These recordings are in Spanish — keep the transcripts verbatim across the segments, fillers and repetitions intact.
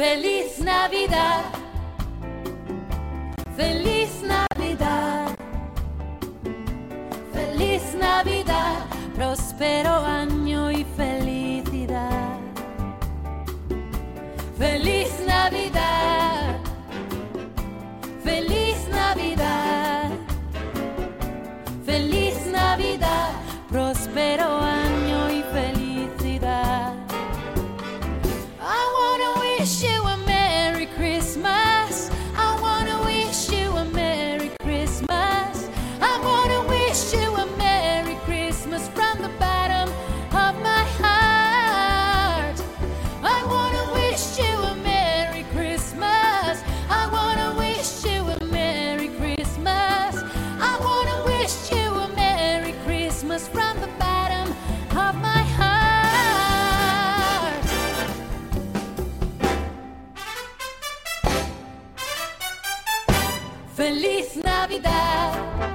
Feliz Navidad, feliz Navidad, feliz Navidad, próspero año y felicidad. Feliz Navidad, feliz Navidad, feliz Navidad, próspero año y felicidad. I wanna wish you a Merry Christmas. I wanna wish you a Merry Christmas. I wanna wish you a Merry Christmas from the bottom of my heart. I wanna wish you a Merry Christmas. I wanna wish you a Merry Christmas. I wanna wish you a Merry Christmas from the bottom of my heart. Feliz Navidad,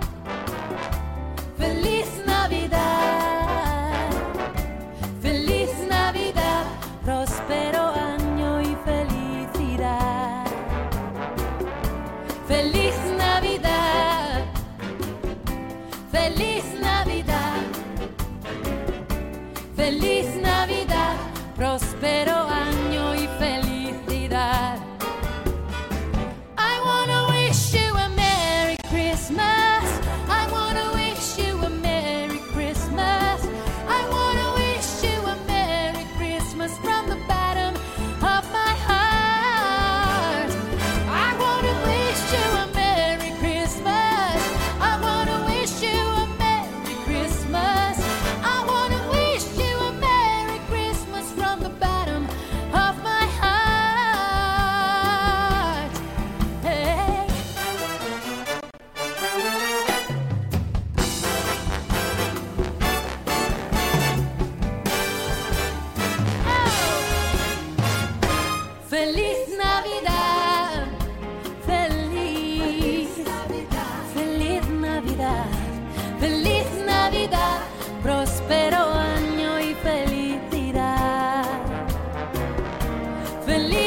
feliz Navidad, feliz Navidad, próspero año y felicidad. Feliz Navidad, feliz Navidad, feliz Navidad, próspero año y felicidad. I wanna wish you a Merry Christmas. I wanna wish you a Merry Christmas. I wanna wish you a Merry Christmas from the bottom of my heart. I wanna wish you a Merry Christmas. I wanna wish you a Merry Christmas. I wanna wish you a Merry Christmas from the bottom of my heart. Hey. Feliz Navidad, feliz, feliz Navidad, feliz Navidad, próspero año y felicidad. Feliz